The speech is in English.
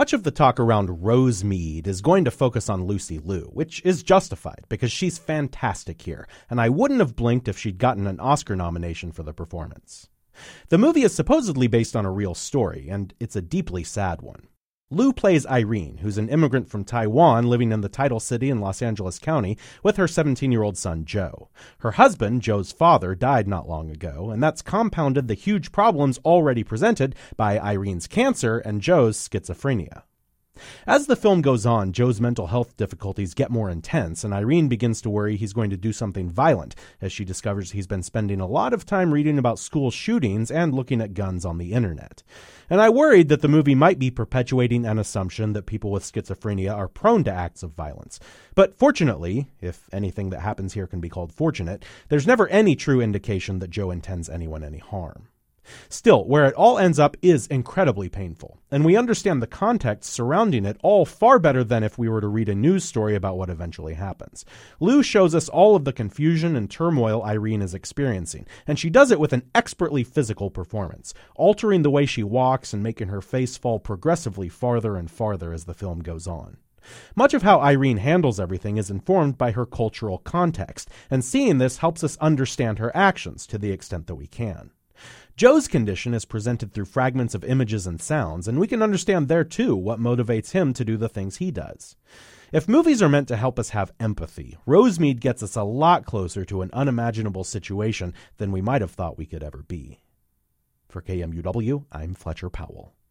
Much of the talk around Rosemead is going to focus on Lucy Liu, which is justified because she's fantastic here, and I wouldn't have blinked if she'd gotten an Oscar nomination for the performance. The movie is supposedly based on a real story, and it's a deeply sad one. Liu plays Irene, who's an immigrant from Taiwan living in the title city in Los Angeles County with her 17-year-old son, Joe. Her husband, Joe's father, died not long ago, and that's compounded the huge problems already presented by Irene's cancer and Joe's schizophrenia. As the film goes on, Joe's mental health difficulties get more intense, and Irene begins to worry he's going to do something violent as she discovers he's been spending a lot of time reading about school shootings and looking at guns on the internet. And I worried that the movie might be perpetuating an assumption that people with schizophrenia are prone to acts of violence. But fortunately, if anything that happens here can be called fortunate, there's never any true indication that Joe intends anyone any harm. Still, where it all ends up is incredibly painful, and we understand the context surrounding it all far better than if we were to read a news story about what eventually happens. Liu shows us all of the confusion and turmoil Irene is experiencing, and she does it with an expertly physical performance, altering the way she walks and making her face fall progressively farther and farther as the film goes on. Much of how Irene handles everything is informed by her cultural context, and seeing this helps us understand her actions to the extent that we can. Joe's condition is presented through fragments of images and sounds, and we can understand there too what motivates him to do the things he does. If movies are meant to help us have empathy, Rosemead gets us a lot closer to an unimaginable situation than we might have thought we could ever be. For KMUW, I'm Fletcher Powell.